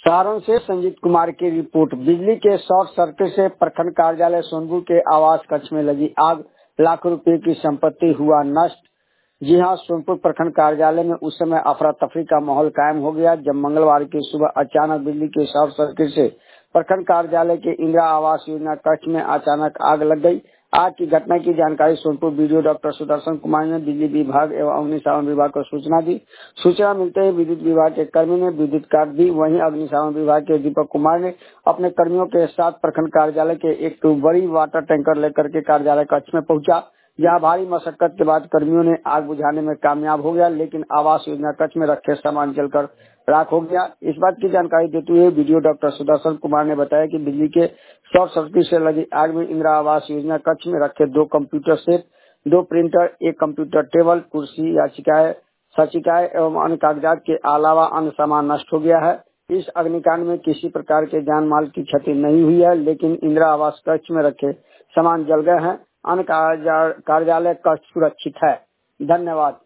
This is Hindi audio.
सारण से संजीत कुमार की रिपोर्ट। बिजली के शॉर्ट सर्किट से प्रखंड कार्यालय सोनपुर के आवास कक्ष में लगी आग, लाखों रुपए की संपत्ति हुआ नष्ट। जी हां, सोनपुर प्रखंड कार्यालय में उस समय अफरा तफरी का माहौल कायम हो गया जब मंगलवार की सुबह अचानक बिजली के शॉर्ट सर्किट से प्रखंड कार्यालय के इंदिरा आवास योजना कक्ष में अचानक आग लग गई। आग की घटना की जानकारी सोनपुर बीडीओ डॉक्टर सुदर्शन कुमार ने बिजली विभाग एवं अग्निशमन विभाग को सूचना दी। सूचना मिलते ही विद्युत विभाग के कर्मी ने विद्युत काट दी। वहीं अग्निशमन विभाग के दीपक कुमार ने अपने कर्मियों के साथ प्रखंड कार्यालय के एक बड़ी वाटर टैंकर लेकर के कार्यालय कक्ष में पहुंचा। यहाँ भारी मशक्कत के बाद कर्मियों ने आग बुझाने में कामयाब हो गया, लेकिन आवास योजना कक्ष में रखे सामान जलकर राख हो गया। इस बात की जानकारी देते हुए बीडीओ डॉक्टर सुदर्शन कुमार ने बताया कि बिजली के शॉर्ट सर्किट से लगी आग में इंदिरा आवास योजना कक्ष में रखे 2 computer set, 2 printer, 1 computer table, कुर्सी, याचिकाएं, सचिकाएं एवं अन्य कागजात के अलावा अन्य सामान नष्ट हो गया है। इस अग्निकांड में किसी प्रकार के जान माल की क्षति नहीं हुई है, लेकिन इंदिरा आवास कक्ष में रखे सामान जल गए हैं। अन्य कार्यालय कक्ष सुरक्षित है। धन्यवाद।